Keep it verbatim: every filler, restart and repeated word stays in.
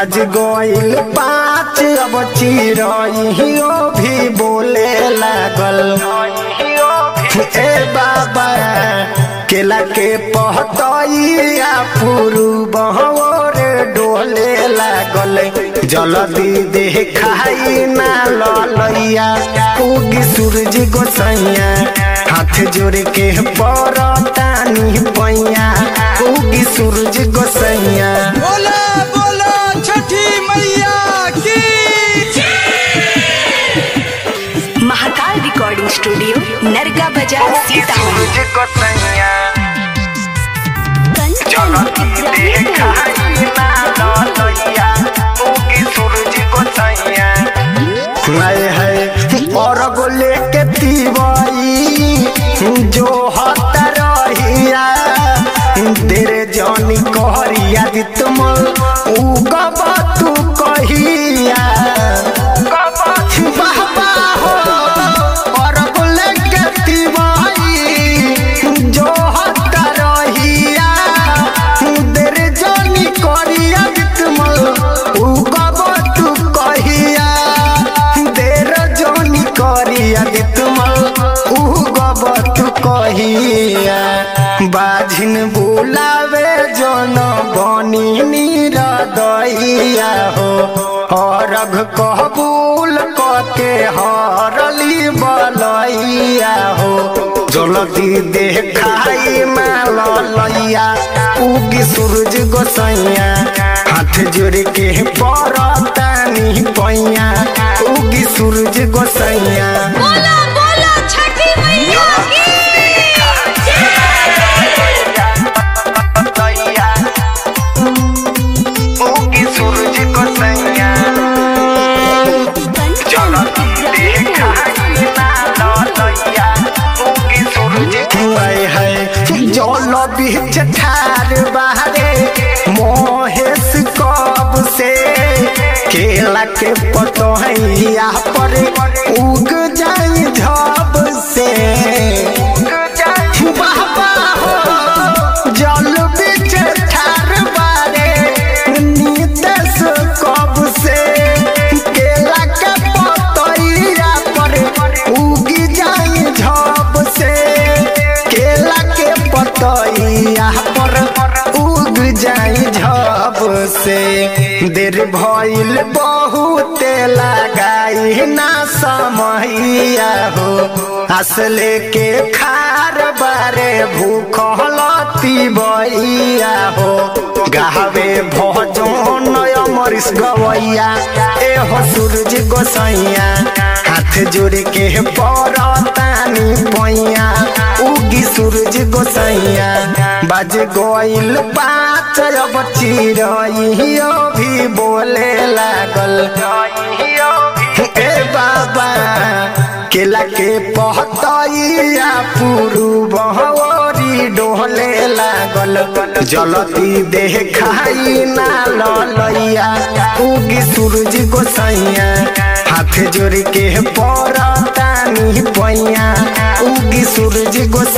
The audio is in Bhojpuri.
बज गईल पाँच अब चिरइयो भी बोले लागल। ए बाबा केला के पहतइया पुरुबहर डोले लागल। जल्दी देखाई ना ललैया उगी सूरज गोसैया। हाथ जोड़ के परतानी पैया उगी सूरज गोसैया। बोला बोला छठी मैया की। महाकाल रिकॉर्डिंग स्टूडियो नरगा बाजार सीतामढ़ी। और गोले के तीवई जो हत रहिया तेरे जानी कहरिया दी तुम उगब तू कहिया। बाबा हो और गोले के तीवई जो हत रहिया तेरे जानी कहरिया दी तुम उगब तू कहिया। करिया दी तुम उगब तू कहिया। बाझिन बुलावे जन बनी निरदैया हो। हरघ कबूल कके हरली बलैया हो। जल्दी देखाई माल लैया उगी सूरज गोसैया। हाथ जोड़ के परतानी पैया उगी सूरज गोसैया। बोला बोला छठी मैया की। उगी सूरज गोसैया। जल बीच ठार बाहरे मोहेश कब से केला के पतोहिया पर उग जाई झब से। बाबा हो जल बीच ठार बारे नीतेश कब से केला के पतोहिया पर उग जाई झब से। केला के पतोहिया पर उग जाई झब से। देर भइल बहुत लगाई ना समैया हो। असले के खार बारे भूखलती बैया हो। गावे भजन अमरीश गवैया एहो सूरज गोसैया। हाथ जोड़ के परतानी पैया उगी सूरज गोसैया। बज गईल पाँच अब चिरइयो भी बोले लागल। ए बाबा केला के पहतइया पुरुबहरी डोले लागल। जल्दी देखाई ना ललैया उगी सूरज गोसैया। हाथ जोड़ के परतानी पैया उगी सूरज गोसैया।